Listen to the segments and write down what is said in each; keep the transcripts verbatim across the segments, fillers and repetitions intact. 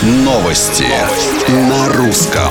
Новости на русском.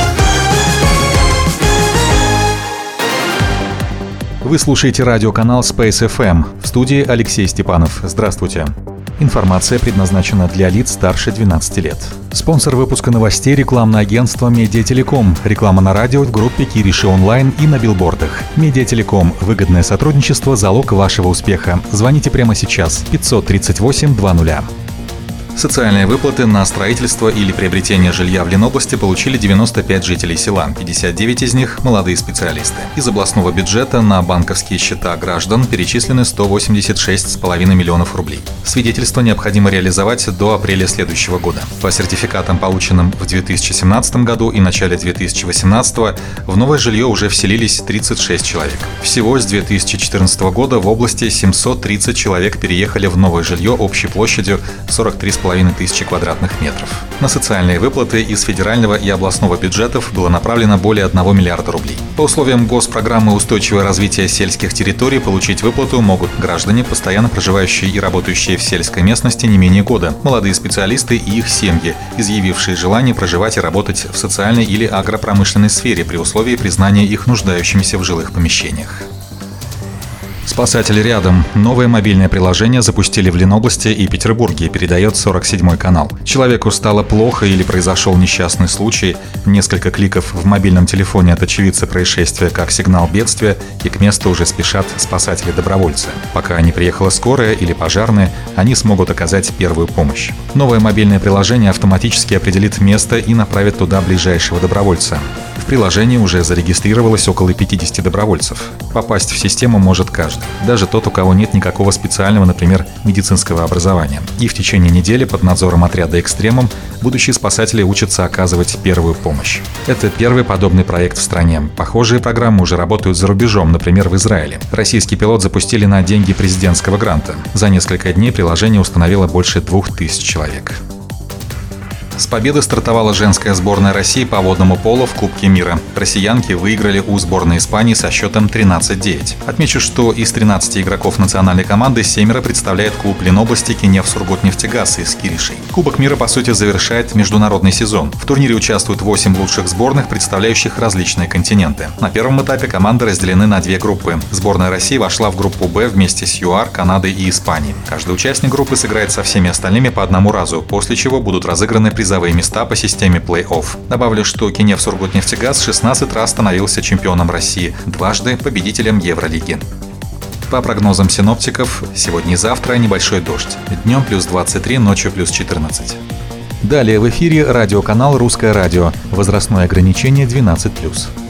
Вы слушаете радиоканал Space эф эм. В студии Алексей Степанов. Здравствуйте. Информация предназначена для лиц старше двенадцати лет. Спонсор выпуска новостей — рекламное агентство «Медиателеком». Реклама на радио, в группе Кириши онлайн и на билбордах. «Медиателеком» — выгодное сотрудничество, залог вашего успеха. Звоните прямо сейчас. пятьсот тридцать восемь двадцать. Социальные выплаты на строительство или приобретение жилья в Ленобласти получили девяносто пять жителей села, пятьдесят девять из них – молодые специалисты. Из областного бюджета на банковские счета граждан перечислены сто восемьдесят шесть целых пять десятых миллионов рублей. Свидетельство необходимо реализовать до апреля следующего года. По сертификатам, полученным в две тысячи семнадцатом году и начале две тысячи восемнадцатого, в новое жилье уже вселились тридцать шесть человек. Всего с две тысячи четырнадцатого года в области семьсот тридцать человек переехали в новое жилье общей площадью сорок три целых пять тысячи квадратных метров. На социальные выплаты из федерального и областного бюджетов было направлено более одного миллиарда рублей. По условиям госпрограммы «Устойчивое развитие сельских территорий» получить выплату могут граждане, постоянно проживающие и работающие в сельской местности не менее года, молодые специалисты и их семьи, изъявившие желание проживать и работать в социальной или агропромышленной сфере при условии признания их нуждающимися в жилых помещениях. Спасатели рядом. Новое мобильное приложение запустили в Ленобласти и Петербурге, передает сорок седьмой канал. Человеку стало плохо или произошел несчастный случай. Несколько кликов в мобильном телефоне от очевидца происшествия как сигнал бедствия, и к месту уже спешат спасатели-добровольцы. Пока не приехала скорая или пожарные, они смогут оказать первую помощь. Новое мобильное приложение автоматически определит место и направит туда ближайшего добровольца. В приложении уже зарегистрировалось около пятидесяти добровольцев. Попасть в систему может каждый, даже тот, у кого нет никакого специального, например, медицинского образования. И в течение недели под надзором отряда «Экстремум» будущие спасатели учатся оказывать первую помощь. Это первый подобный проект в стране. Похожие программы уже работают за рубежом, например, в Израиле. Российский пилот запустили на деньги президентского гранта. За несколько дней приложение установило больше двух тысяч человек. С победы стартовала женская сборная России по водному поло в Кубке мира. Россиянки выиграли у сборной Испании со счетом тринадцать девять. Отмечу, что из тринадцати игроков национальной команды семеро представляет клуб Ленобласти Кинев-Сургутнефтегаз из Киришей. Кубок мира, по сути, завершает международный сезон. В турнире участвуют восемь лучших сборных, представляющих различные континенты. На первом этапе команды разделены на две группы. Сборная России вошла в группу «Б» вместе с ЮАР, Канадой и Испанией. Каждый участник группы сыграет со всеми остальными по одному разу, после чего будут разыграны призы призовые места по системе плей-офф. Добавлю, что Кинев-Сургутнефтегаз шестнадцать раз становился чемпионом России, дважды победителем Евролиги. По прогнозам синоптиков, сегодня и завтра небольшой дождь. Днем плюс двадцать три, ночью плюс четырнадцать. Далее в эфире радиоканал «Русское радио». Возрастное ограничение двенадцать плюс.